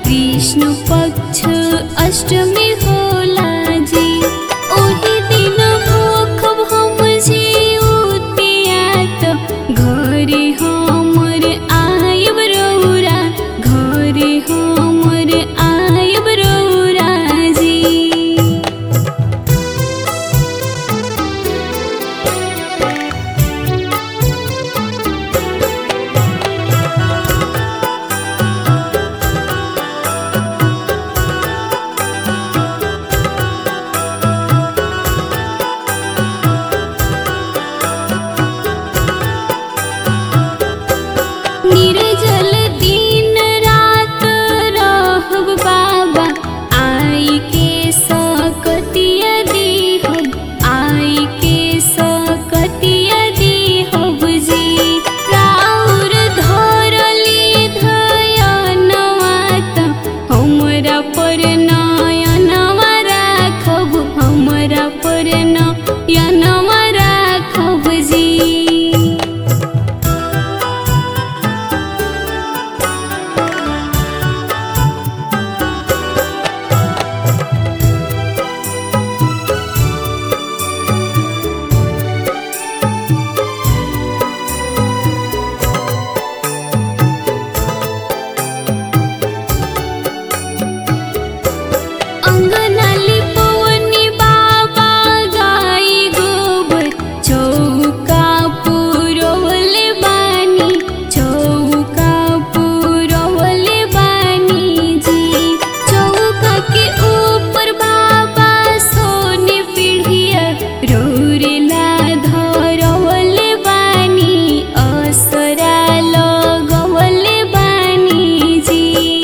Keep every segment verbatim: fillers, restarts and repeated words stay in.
कृष्ण पक्ष अष्टमी होला जी। ओही दिन भूखब हम जीउतियात घरे हमर आयब रौरा, घरे हमर आयब रौरा जी। निर्जल दिन रात रहब बाबा, आई के सकतिया देहब, आई के सकतिया देहब जी। राउर धरली धयनवा त हमरा पर नयनवा राखब, हमरा पर नयनवा राखब जी। अंगनाली पवनी बाबा गाई गोबर, चौका पुरवले बानी, चौका पुरवले बानी जी। चौका के ऊपर बाबा सोने पीढ़िया रौरेला धरवले बानी, असरा लगवले बानी जी।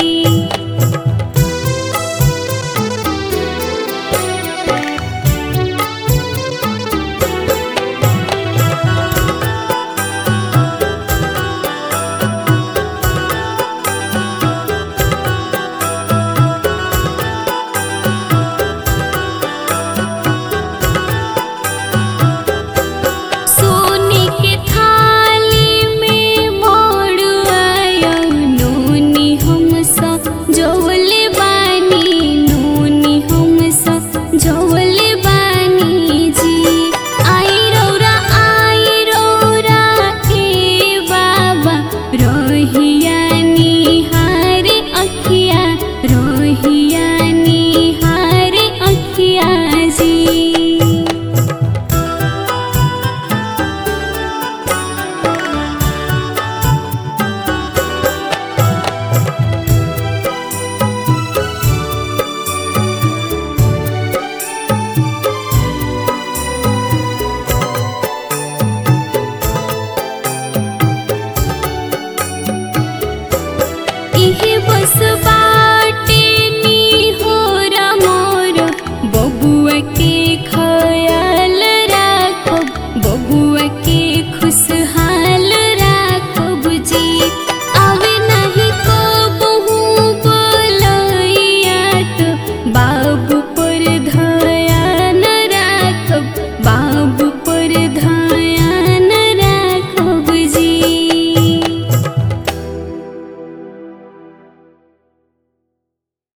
सोने के थाली में मड़ुआया नूनी हम सजवले बानी, नूनी हम सजवले बानी जी। आई रौरा आई रौरा ए बाबा, रहिया निहारे अखिया, रहिया निहारे अखिया जी। इहे बस बा